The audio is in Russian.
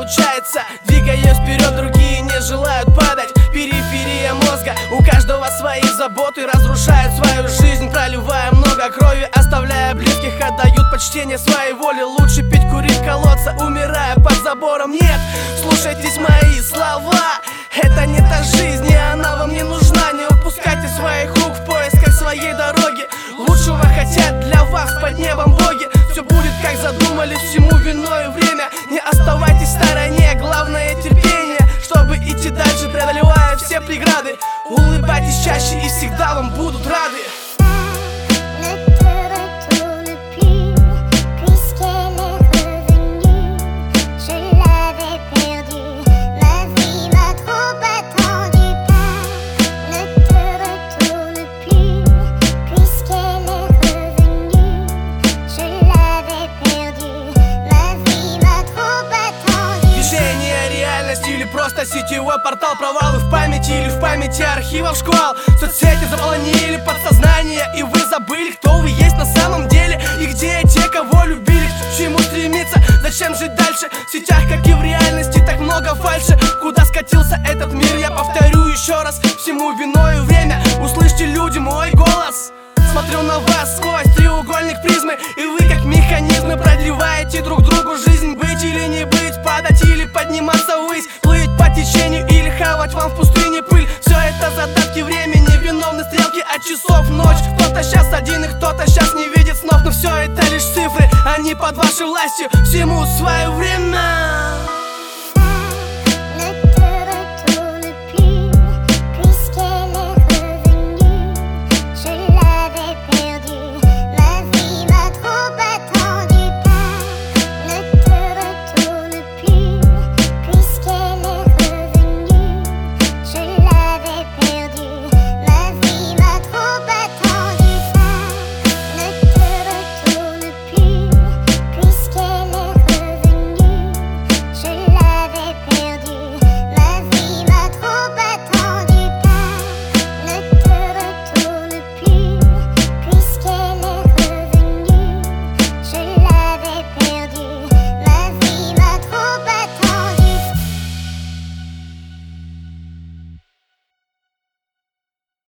получается. Двигаясь вперед, другие не желают падать. Периферия мозга, у каждого свои заботы. Разрушают свою жизнь, проливая много крови, оставляя близких, отдают почтение своей воле. Лучше пить, курить, колоться, умирая под забором. Нет, слушайтесь мои слова, это не та жизнь, и она вам не нужна. Не упускайте своих рук в поисках своей дороги. Лучшего хотят для вас под небом боги. Все будет как задумали, всему виною время. Не оставайтесь в стороне, главное терпение, чтобы идти дальше, преодолевая все преграды. Улыбайтесь чаще, и всегда вам будут рады. Или просто сетевой портал, провалы в памяти или в памяти архивов школ. Соцсети заполонили подсознание, и вы забыли, кто вы есть на самом деле. И где те, кого любили, к чему стремиться, зачем жить дальше. В сетях, как и в реальности, так много фальши. Куда скатился этот мир, я повторю еще раз. Всему виною время, услышьте, люди, мой голос. Смотрю на вас сквозь треугольник призмы, и вы как механизмы продлеваете друг другу жизнь. Быть или не быть, падать или подниматься ввысь, плыть по течению или хавать вам в пустыне пыль. Все это задатки времени, виновны стрелки от часов ночь. Кто-то сейчас один и кто-то сейчас не видит снов. Но все это лишь цифры, они под вашей властью. Всему свое время.